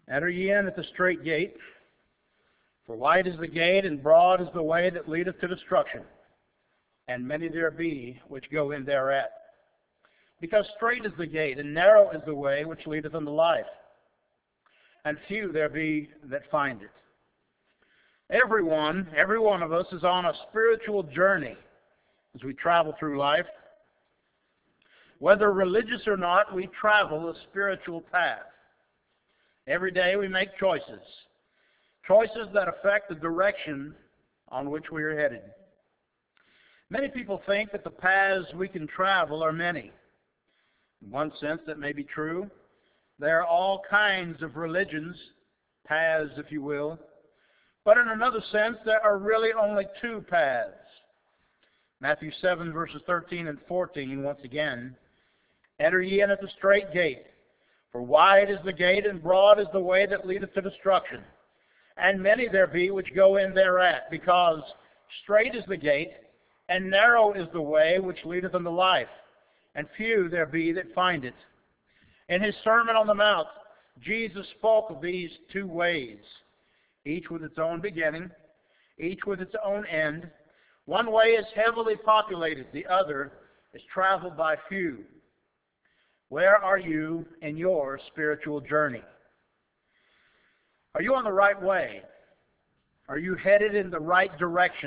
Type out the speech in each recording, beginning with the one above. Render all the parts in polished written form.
Enter ye in at the strait gate, for wide is the gate, and broad is the way that leadeth to destruction, and many there be which go in thereat. Because strait is the gate, and narrow is the way which leadeth unto life, and few there be that find it. Every one of us is on a spiritual journey as we travel through life. Whether religious or not, we travel a spiritual path. Every day we make choices that affect the direction on which we are headed. Many people think that the paths we can travel are many. In one sense, that may be true. There are all kinds of religions, paths, if you will. But in another sense, there are really only two paths. Matthew 7, verses 13 and 14, once again. Enter ye in at the strait gate, for wide is the gate, and broad is the way that leadeth to destruction. And many there be which go in thereat, because strait is the gate, and narrow is the way which leadeth unto life, and few there be that find it. In his Sermon on the Mount, Jesus spoke of these two ways, each with its own beginning, each with its own end. One way is heavily populated, the other is traveled by few. Where are you in your spiritual journey? Are you on the right way? Are you headed in the right direction?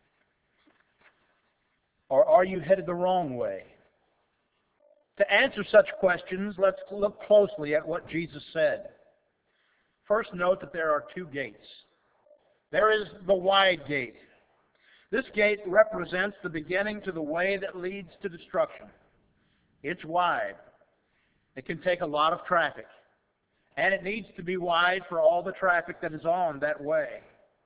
Or are you headed the wrong way? To answer such questions, let's look closely at what Jesus said. First, note that there are two gates. There is the wide gate. This gate represents the beginning to the way that leads to destruction. It's wide. It can take a lot of traffic. And it needs to be wide for all the traffic that is on that way.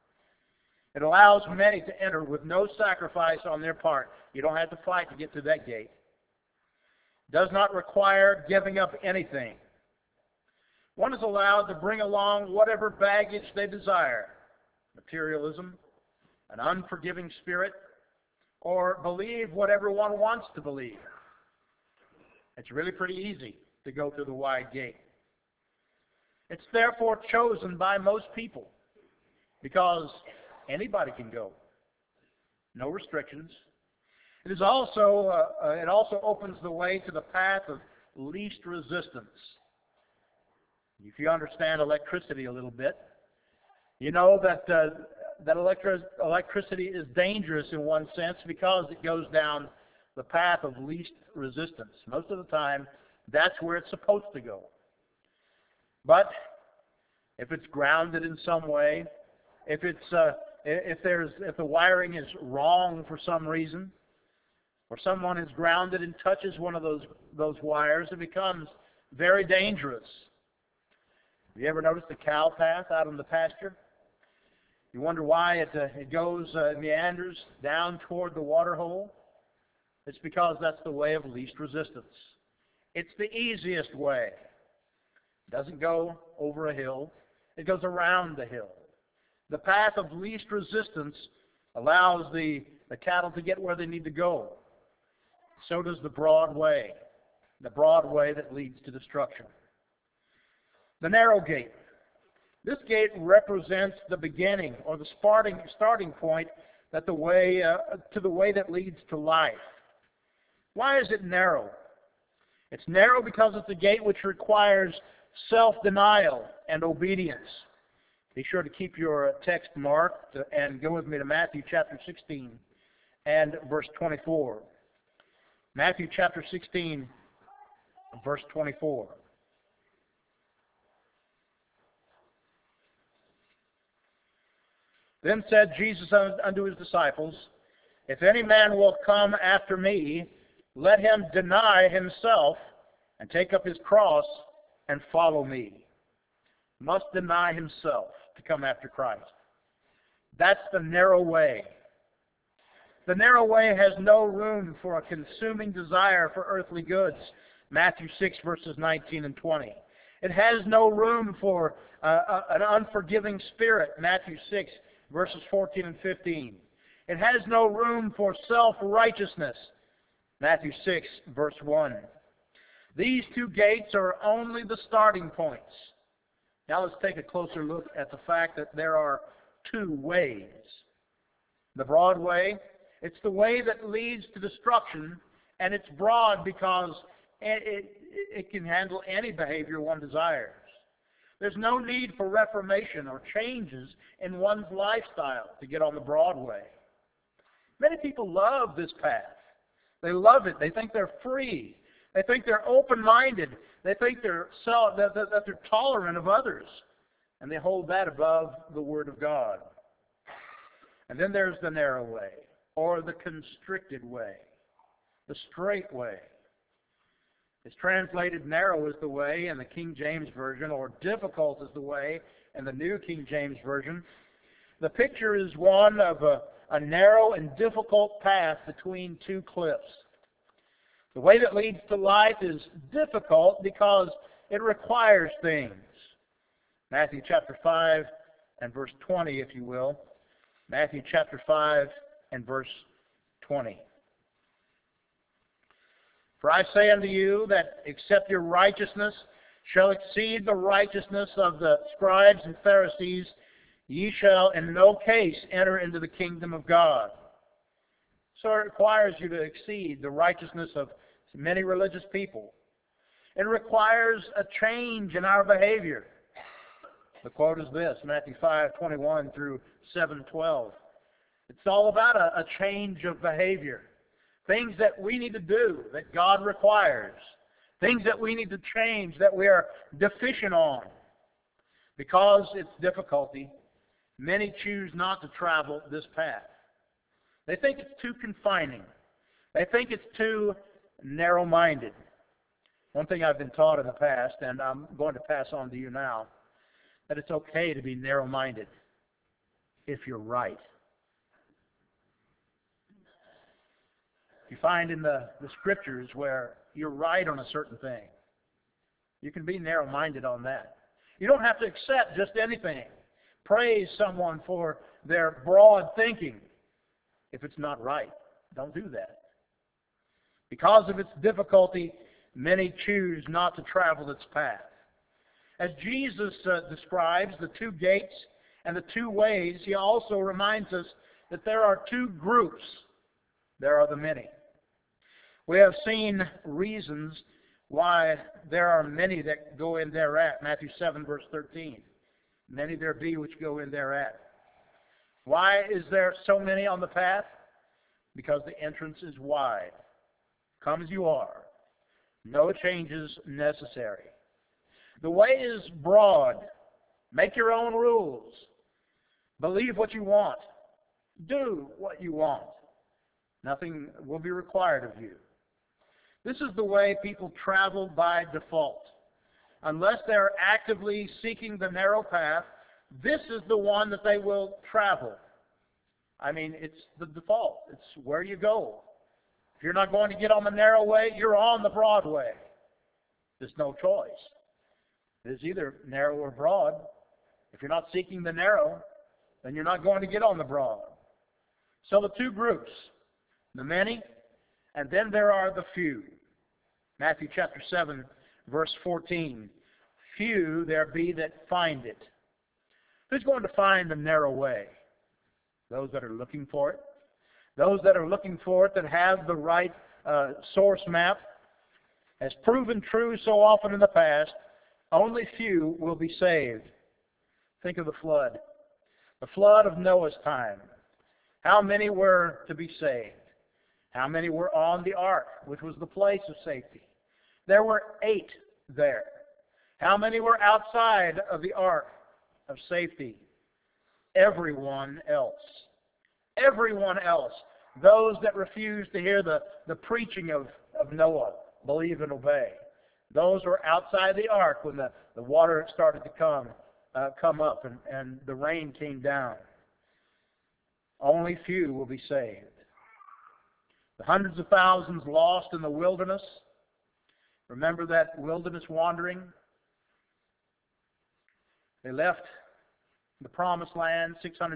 It allows many to enter with no sacrifice on their part. You don't have to fight to get to that gate. It does not require giving up anything. One is allowed to bring along whatever baggage they desire. Materialism, an unforgiving spirit, or believe whatever one wants to believe. It's really pretty easy to go through the wide gate. It's therefore chosen by most people because anybody can go. No restrictions. It also opens the way to the path of least resistance. If you understand electricity a little bit, you know that electricity is dangerous in one sense because it goes down the path of least resistance. Most of the time, that's where it's supposed to go. But if it's grounded in some way, if the wiring is wrong for some reason, or someone is grounded and touches one of those wires, it becomes very dangerous. Have you ever noticed the cow path out in the pasture? You wonder why it goes meanders down toward the water hole? It's because that's the way of least resistance. It's the easiest way. It doesn't go over a hill. It goes around the hill. The path of least resistance allows the cattle to get where they need to go. So does the broad way that leads to destruction. The narrow gate. This gate represents the beginning or the starting point to the way that leads to life. Why is it narrow? It's narrow because it's a gate which requires self-denial and obedience. Be sure to keep your text marked and go with me to Matthew chapter 16 and verse 24. Matthew chapter 16, verse 24. Then said Jesus unto his disciples, If any man will come after me, let him deny himself and take up his cross and follow me. Must deny himself to come after Christ. That's the narrow way. The narrow way has no room for a consuming desire for earthly goods. Matthew 6, verses 19 and 20. It has no room for an unforgiving spirit. Matthew 6, verses 14 and 15. It has no room for self-righteousness. Matthew 6, verse 1. These two gates are only the starting points. Now let's take a closer look at the fact that there are two ways. The broad way, it's the way that leads to destruction, and it's broad because it can handle any behavior one desires. There's no need for reformation or changes in one's lifestyle to get on the broad way. Many people love this path. They love it. They think they're free. They think they're open-minded. They think that they're tolerant of others. And they hold that above the Word of God. And then there's the narrow way, or the constricted way, the straight way. It's translated narrow is the way in the King James Version, or difficult is the way in the New King James Version. The picture is one of a narrow and difficult path between two cliffs. The way that leads to life is difficult because it requires things. Matthew chapter 5 and verse 20, if you will. Matthew chapter 5 and verse 20. For I say unto you that except your righteousness shall exceed the righteousness of the scribes and Pharisees, ye shall in no case enter into the kingdom of God. So it requires you to exceed the righteousness of many religious people. It requires a change in our behavior. The quote is this, Matthew 5:21 through 7:12. It's all about a change of behavior. Things that we need to do, that God requires. Things that we need to change, that we are deficient on. Because it's difficulty, many choose not to travel this path. They think it's too confining. They think it's too narrow-minded. One thing I've been taught in the past, and I'm going to pass on to you now, that it's okay to be narrow-minded if you're right. You find in the Scriptures where you're right on a certain thing. You can be narrow-minded on that. You don't have to accept just anything. Praise someone for their broad thinking. If it's not right, don't do that. Because of its difficulty, many choose not to travel its path. As Jesus describes the two gates and the two ways, he also reminds us that there are two groups. There are the many. We have seen reasons why there are many that go in thereat. Matthew 7, verse 13. Many there be which go in thereat. Why is there so many on the path? Because the entrance is wide. Come as you are. No changes necessary. The way is broad. Make your own rules. Believe what you want. Do what you want. Nothing will be required of you. This is the way people travel by default. Unless they're actively seeking the narrow path, this is the one that they will travel. I mean, it's the default. It's where you go. If you're not going to get on the narrow way, you're on the broad way. There's no choice. It's either narrow or broad. If you're not seeking the narrow, then you're not going to get on the broad. So the two groups, the many, and then there are the few. Matthew chapter 7, verse 14. Few there be that find it. Who's going to find the narrow way? Those that are looking for it. Those that are looking for it, that have the right source map. As proven true so often in the past, only few will be saved. Think of the flood. The flood of Noah's time. How many were to be saved? How many were on the ark, which was the place of safety? There were 8 there. How many were outside of the ark of safety? Everyone else. Everyone else. Those that refused to hear the preaching of Noah, believe and obey. Those were outside the ark when the water started to come up and the rain came down. Only few will be saved. The hundreds of thousands lost in the wilderness. Remember that wilderness wandering? They left the promised land,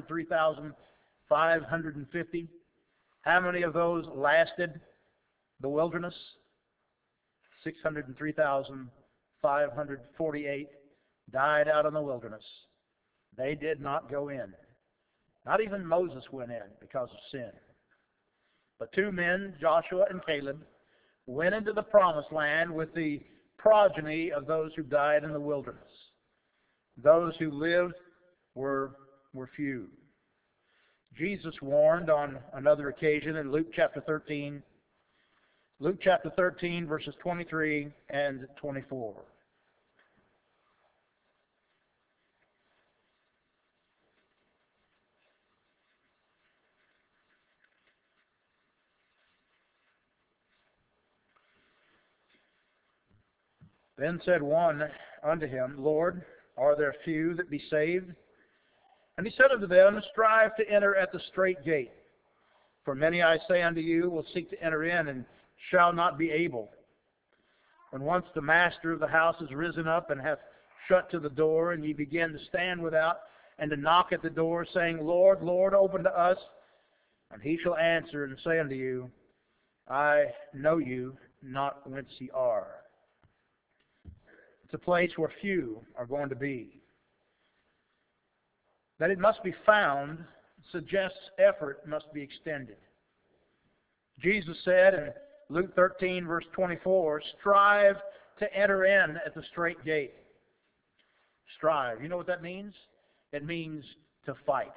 603,550. How many of those lasted the wilderness? 603,548 died out in the wilderness. They did not go in. Not even Moses went in because of sin. But two men, Joshua and Caleb, went into the promised land with the progeny of those who died in the wilderness. Those who lived were few. Jesus warned on another occasion in Luke chapter 13. Luke chapter 13, verses 23 and 24. Then said one unto him, Lord, are there few that be saved? And he said unto them, Strive to enter at the strait gate. For many, I say unto you, will seek to enter in, and shall not be able. When once the master of the house is risen up, and hath shut to the door, and ye begin to stand without, and to knock at the door, saying, Lord, Lord, open to us. And he shall answer and say unto you, I know you not whence ye are. It's a place where few are going to be. That it must be found suggests effort must be extended. Jesus said in Luke 13, verse 24, Strive to enter in at the strait gate. Strive. You know what that means? It means to fight.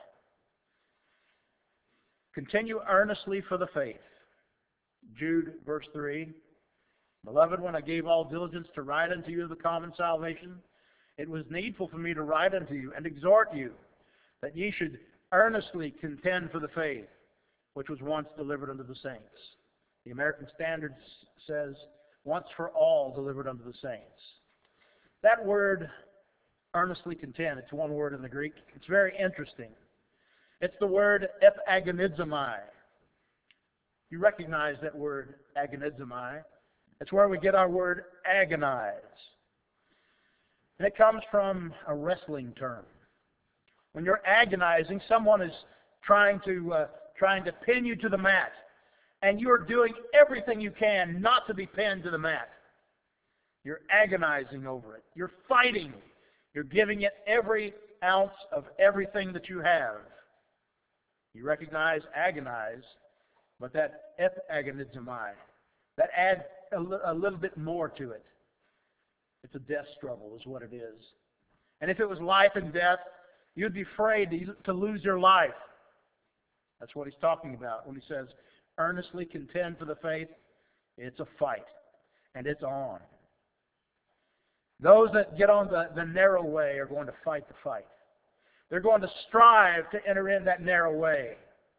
Continue earnestly for the faith. Jude, verse 3. Beloved, when I gave all diligence to write unto you of the common salvation, it was needful for me to write unto you and exhort you that ye should earnestly contend for the faith which was once delivered unto the saints. The American Standard says, once for all delivered unto the saints. That word, earnestly contend, it's one word in the Greek. It's very interesting. It's the word epagonizomai. You recognize that word, agonizomai. It's where we get our word agonize. And it comes from a wrestling term. When you're agonizing, someone is trying to pin you to the mat, and you're doing everything you can not to be pinned to the mat. You're agonizing over it. You're fighting. You're giving it every ounce of everything that you have. You recognize agonize, but that epagonizomai, that adds a little bit more to it. It's a death struggle is what it is. And if it was life and death, you'd be afraid to lose your life. That's what he's talking about when he says, earnestly contend for the faith. It's a fight, and it's on. Those that get on the narrow way are going to fight the fight. They're going to strive to enter in that narrow way.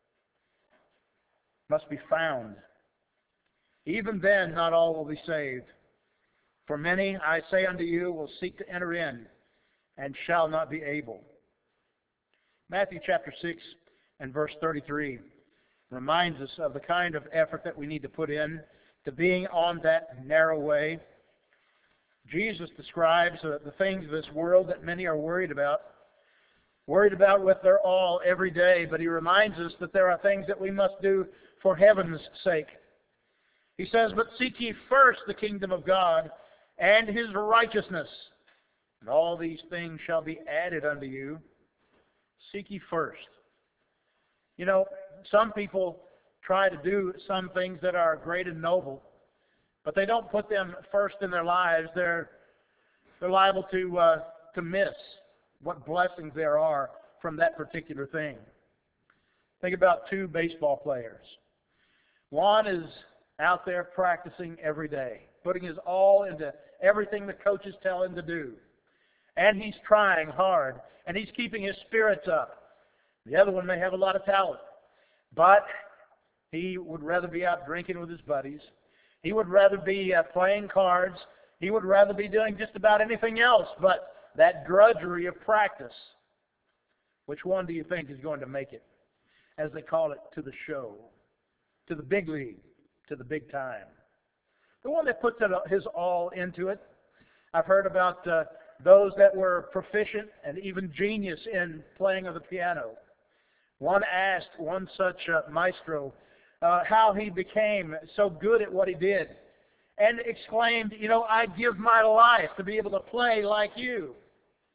Must be found. Even then, not all will be saved. For many, I say unto you, will seek to enter in, and shall not be able. Matthew chapter 6 and verse 33 reminds us of the kind of effort that we need to put in to being on that narrow way. Jesus describes the things of this world that many are worried about with their all every day, but he reminds us that there are things that we must do for heaven's sake. He says, but seek ye first the kingdom of God and his righteousness, and all these things shall be added unto you. Seek ye first. You know, some people try to do some things that are great and noble, but they don't put them first in their lives. They're liable to miss what blessings there are from that particular thing. Think about two baseball players. One is out there practicing every day, putting his all into everything the coaches tell him to do. And he's trying hard, and he's keeping his spirits up. The other one may have a lot of talent, but he would rather be out drinking with his buddies. He would rather be playing cards. He would rather be doing just about anything else but that drudgery of practice. Which one do you think is going to make it, as they call it, to the show, to the big league, to the big time? The one that puts his all into it. I've heard about those that were proficient and even genius in playing of the piano. One asked one such maestro how he became so good at what he did, and exclaimed, I'd give my life to be able to play like you.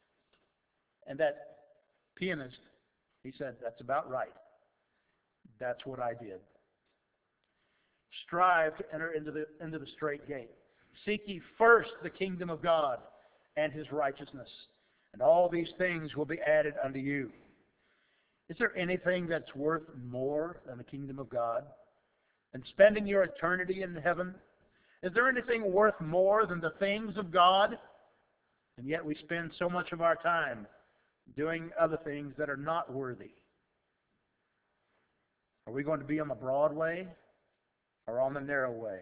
And that pianist, he said, that's about right. That's what I did. Strive to enter into the straight gate. Seek ye first the kingdom of God and His righteousness, and all these things will be added unto you. Is there anything that's worth more than the kingdom of God? And spending your eternity in heaven? Is there anything worth more than the things of God? And yet we spend so much of our time doing other things that are not worthy. Are we going to be on the broad way or on the narrow way?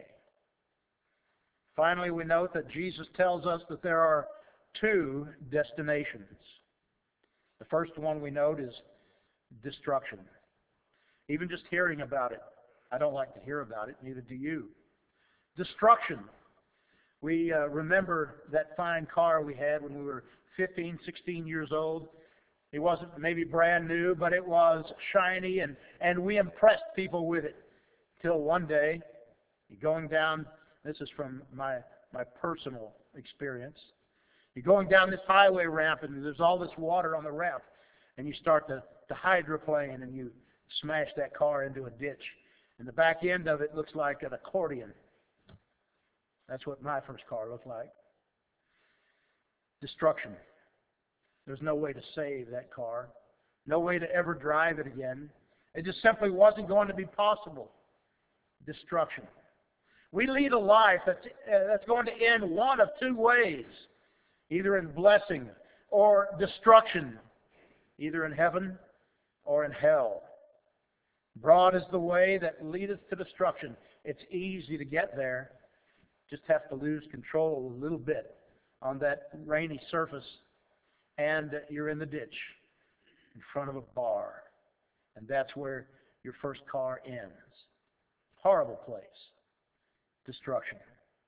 Finally, we note that Jesus tells us that there are two destinations. The first one we note is destruction. Even just hearing about it, I don't like to hear about it, neither do you. Destruction. We remember that fine car we had when we were 15, 16 years old. It wasn't maybe brand new, but it was shiny, and we impressed people with it. Till one day, you're going down, this is from my personal experience, you're going down this highway ramp, and there's all this water on the ramp, and you start to hydroplane, and you smash that car into a ditch. And the back end of it looks like an accordion. That's what my first car looked like. Destruction. There's no way to save that car. No way to ever drive it again. It just simply wasn't going to be possible. Destruction. We lead a life that's going to end one of two ways. Either in blessing or destruction. Either in heaven or in hell. Broad is the way that leadeth to destruction. It's easy to get there. Just have to lose control a little bit on that rainy surface, and you're in the ditch in front of a bar. And that's where your first car ends. Horrible place. Destruction.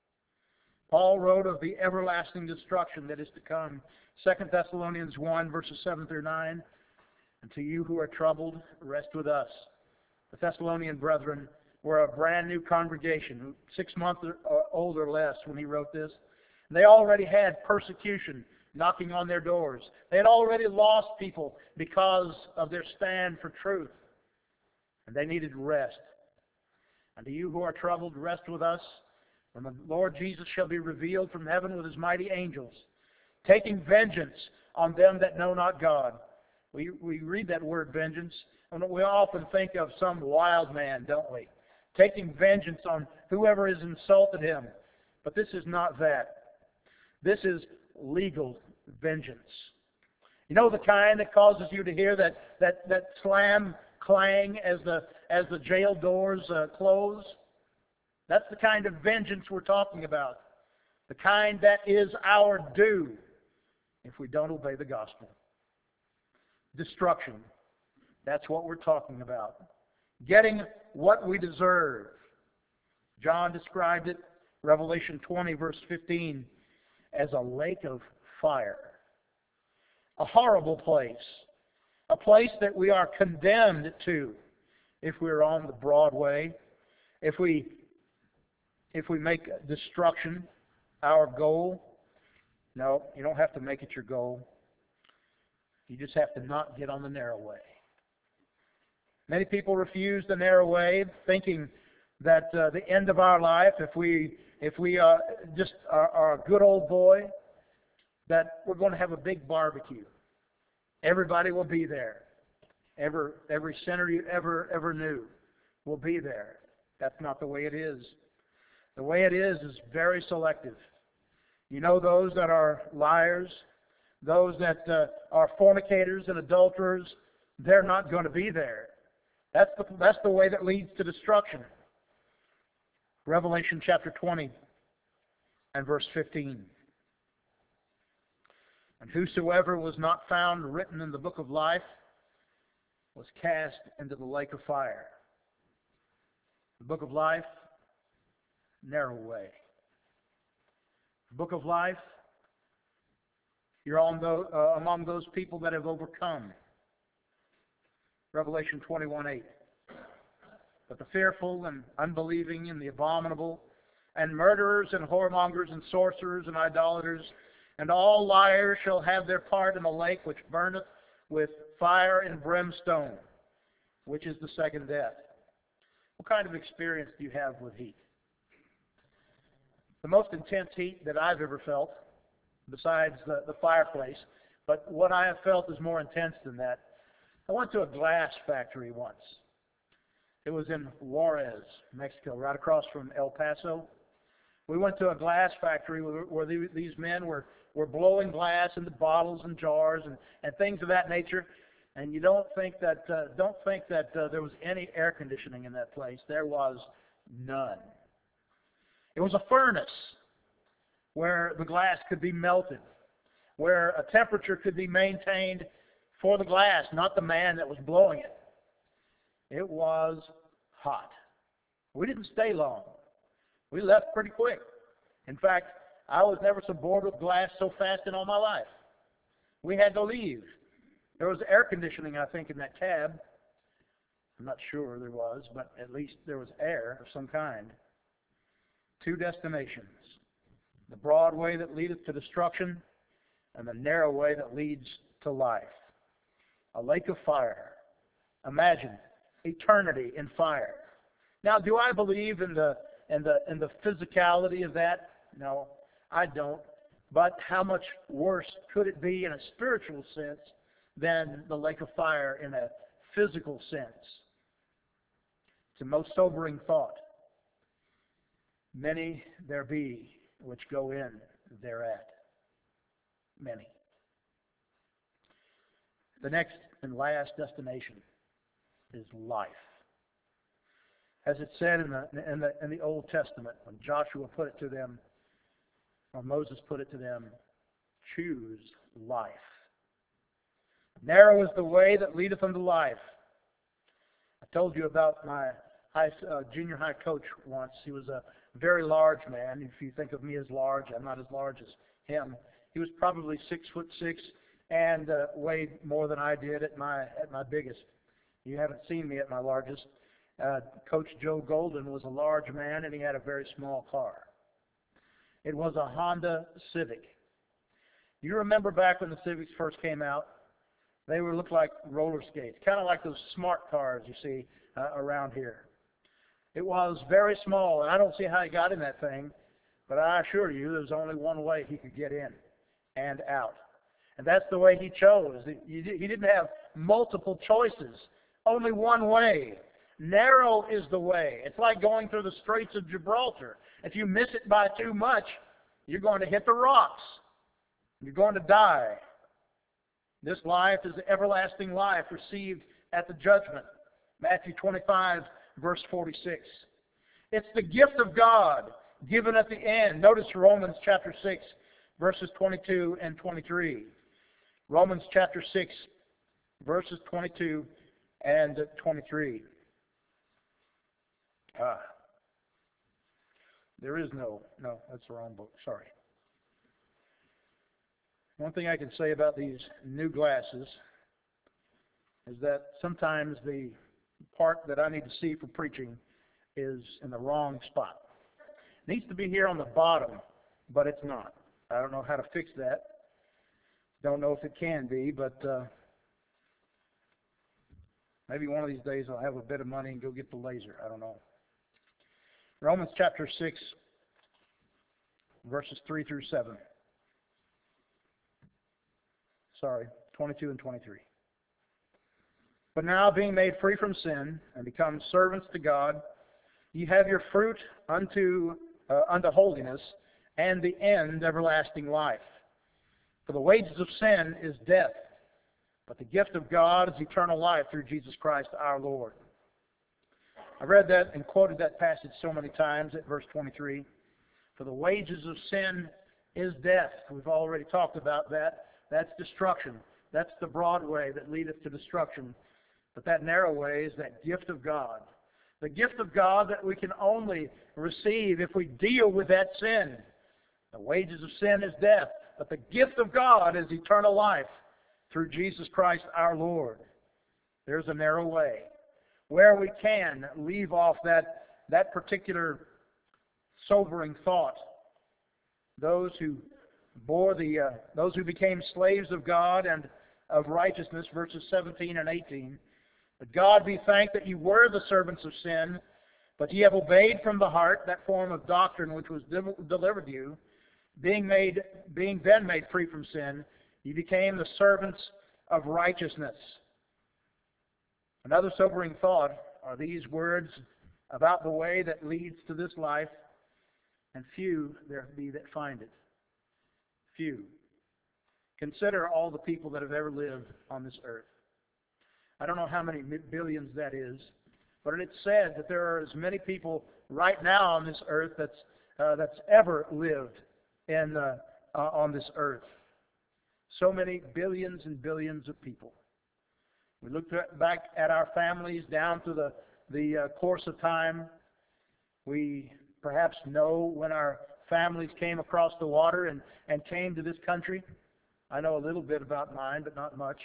Paul wrote of the everlasting destruction that is to come. 2 Thessalonians 1, verses 7 through 9. And to you who are troubled, rest with us. The Thessalonian brethren were a brand new congregation, 6 months old or less when he wrote this. They already had persecution knocking on their doors. They had already lost people because of their stand for truth. And they needed rest. And to you who are troubled, rest with us, when the Lord Jesus shall be revealed from heaven with His mighty angels, taking vengeance on them that know not God. We read that word vengeance, and we often think of some wild man, don't we? Taking vengeance on whoever has insulted him. But this is not that. This is legal vengeance. You know the kind that causes you to hear that slam, clang as the jail doors close? That's the kind of vengeance we're talking about. The kind that is our due if we don't obey the gospel. Destruction. That's what we're talking about. Getting what we deserve. John described it, Revelation 20, verse 15, as a lake of fire. A horrible place. A place that we are condemned to if we're on the broad way. If we make destruction our goal. No, you don't have to make it your goal. You just have to not get on the narrow way. Many people refuse the narrow way, thinking that the end of our life, if we just are a good old boy, that we're going to have a big barbecue. Everybody will be there. Every sinner you ever knew will be there. That's not the way it is. The way it is very selective. You know those that are liars, those that are fornicators and adulterers, they're not going to be there. That's the way that leads to destruction. Revelation chapter 20 and verse 15. And whosoever was not found written in the book of life was cast into the lake of fire. The book of life, narrow way. The book of life, you're among those people that have overcome. Revelation 21:8. But the fearful and unbelieving and the abominable and murderers and whoremongers and sorcerers and idolaters And all liars shall have their part in the lake which burneth with fire and brimstone, which is the second death. What kind of experience do you have with heat? The most intense heat that I've ever felt, besides the fireplace, but what I have felt is more intense than that. I went to a glass factory once. It was in Juarez, Mexico, right across from El Paso. We went to a glass factory where these men were blowing glass into bottles and jars and things of that nature. And you don't think that there was any air conditioning in that place. There was none. It was a furnace where the glass could be melted, where a temperature could be maintained for the glass, not the man that was blowing it. It was hot. We didn't stay long. We left pretty quick. In fact, I was never so bored with glass so fast in all my life. We had to leave. There was air conditioning, I think, in that cab. I'm not sure there was, but at least there was air of some kind. 2 destinations. The broad way that leadeth to destruction, and the narrow way that leads to life. A lake of fire. Imagine eternity in fire. Now, do I believe in the physicality of that? No, I don't. But how much worse could it be in a spiritual sense than the lake of fire in a physical sense? It's a most sobering thought. Many there be which go in thereat. Many. The next and last destination is life. As it said in the Old Testament, when Joshua put it to them, or Moses put it to them, choose life. Narrow is the way that leadeth unto life. I told you about my junior high coach once. He was a very large man. If you think of me as large, I'm not as large as him. He was probably 6'6" and weighed more than I did at my biggest. You haven't seen me at my largest. Coach Joe Golden was a large man, and he had a very small car. It was a Honda Civic. You remember back when the Civics first came out? They looked like roller skates, kind of like those smart cars you see around here. It was very small, and I don't see how he got in that thing, but I assure you there's only one way he could get in and out. And that's the way he chose. He didn't have multiple choices, only one way. Narrow is the way. It's like going through the Straits of Gibraltar. If you miss it by too much, you're going to hit the rocks. You're going to die. This life is the everlasting life received at the judgment. Matthew 25, verse 46. It's the gift of God given at the end. Notice Romans chapter 6, verses 22 and 23. Romans chapter 6, verses 22 and 23. There is no, that's the wrong book, sorry. One thing I can say about these new glasses is that sometimes the part that I need to see for preaching is in the wrong spot. It needs to be here on the bottom, but it's not. I don't know how to fix that. Don't know if it can be, but maybe one of these days I'll have a bit of money and go get the laser. I don't know. Romans chapter 6, verses 3 through 7. Sorry, 22 and 23. But now, being made free from sin and become servants to God, ye have your fruit unto holiness, and the end everlasting life. For the wages of sin is death, but the gift of God is eternal life through Jesus Christ our Lord. I read that and quoted that passage so many times at verse 23. For the wages of sin is death. We've already talked about that. That's destruction. That's the broad way that leadeth to destruction. But that narrow way is that gift of God. The gift of God that we can only receive if we deal with that sin. The wages of sin is death, but the gift of God is eternal life through Jesus Christ our Lord. There's a narrow way where we can leave off that particular sobering thought. Those who bore those who became slaves of God and of righteousness, verses 17 and 18. But God be thanked that you were the servants of sin, but ye have obeyed from the heart that form of doctrine which was delivered to you, being then made free from sin, ye became the servants of righteousness. Another sobering thought are these words about the way that leads to this life, and few there be that find it. Few. Consider all the people that have ever lived on this earth. I don't know how many billions that is, but it's said that there are as many people right now on this earth that's ever lived on this earth. So many billions and billions of people. We look back at our families down through the course of time. We perhaps know when our families came across the water and came to this country. I know a little bit about mine, but not much.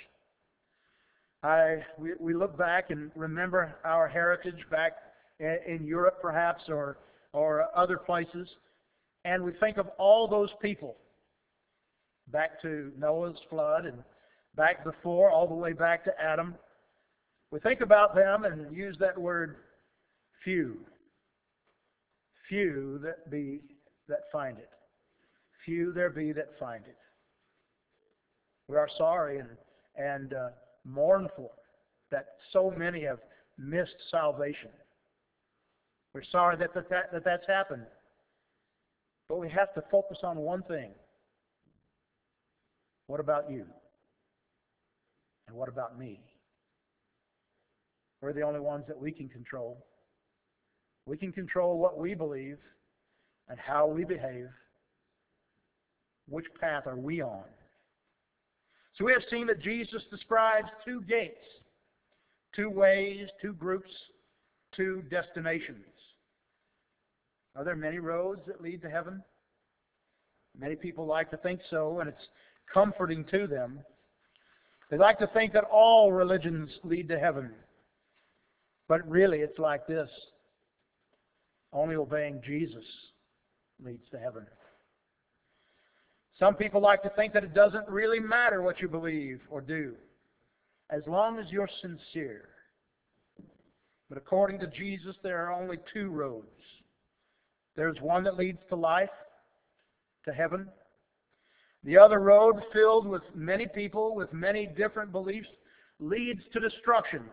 We look back and remember our heritage back in Europe, perhaps, or other places, and we think of all those people back to Noah's flood and back before, all the way back to Adam. We think about them and use that word few. Few that be that find it. Few there be that find it. We are sorry and mournful that so many have missed salvation. We're sorry that's happened. But we have to focus on one thing. What about you? And what about me? We're the only ones that we can control. We can control what we believe and how we behave. Which path are we on? So we have seen that Jesus describes two gates, two ways, two groups, two destinations. Are there many roads that lead to heaven? Many people like to think so, and it's comforting to them. They like to think that all religions lead to heaven. But really, it's like this. Only obeying Jesus leads to heaven. Some people like to think that it doesn't really matter what you believe or do, as long as you're sincere. But according to Jesus, there are only two roads. There's one that leads to life, to heaven. The other road, filled with many people with many different beliefs, leads to destruction.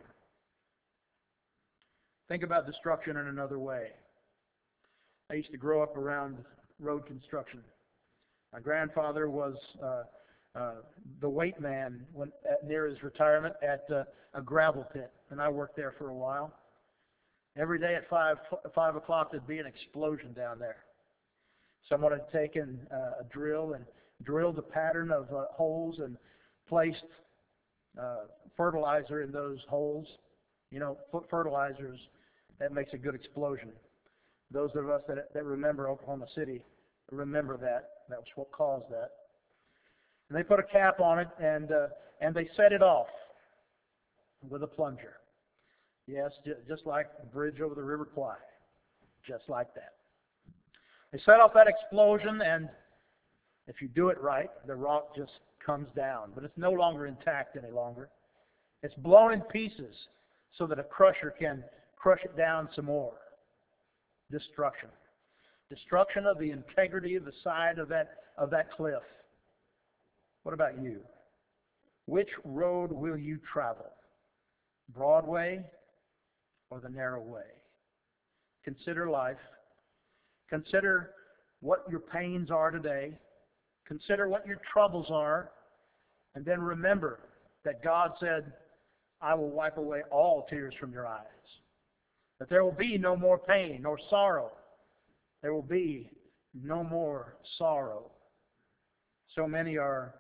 Think about destruction in another way. I used to grow up around road construction. My grandfather was the weight man near his retirement at a gravel pit, and I worked there for a while. Every day at 5 o'clock, there'd be an explosion down there. Someone had taken a drill and drilled a pattern of holes and placed fertilizer in those holes. You know, fertilizers, that makes a good explosion. Those of us that remember Oklahoma City remember that. That was what caused that. And they put a cap on it, and they set it off with a plunger. Yes, just like the bridge over the River Kwai. Just like that. They set off that explosion, and if you do it right, the rock just comes down. But it's no longer intact any longer. It's blown in pieces so that a crusher can crush it down some more. Destruction. Destruction of the integrity of the side of that cliff. What about you? Which road will you travel? Broad way or the narrow way? Consider life. Consider what your pains are today. Consider what your troubles are. And then remember that God said, I will wipe away all tears from your eyes. That there will be no more pain nor sorrow. There will be no more sorrow. So many are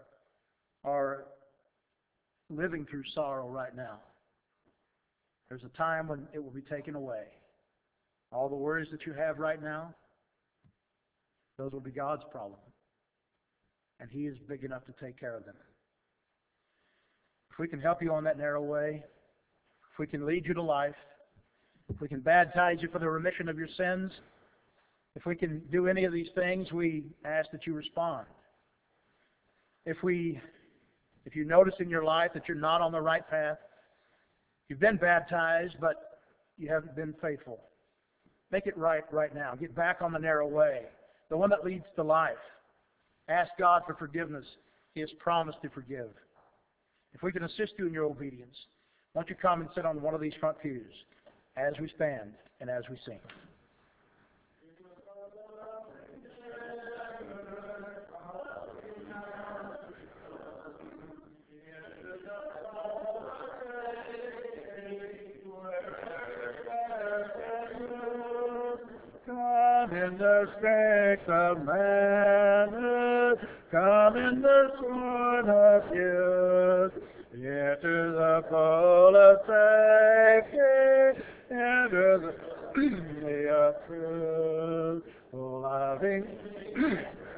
living through sorrow right now. There's a time when it will be taken away. All the worries that you have right now, those will be God's problem. And He is big enough to take care of them. If we can help you on that narrow way, if we can lead you to life, if we can baptize you for the remission of your sins, if we can do any of these things, we ask that you respond. If you notice in your life that you're not on the right path, you've been baptized, but you haven't been faithful, make it right now. Get back on the narrow way, the one that leads to life. Ask God for forgiveness. He has promised to forgive. If we can assist you in your obedience, won't you come and sit on one of these front pews as we stand and as we sing. Come in the strength of manhood, come in the sword of youth, into the fold of safety, into the of truth, loving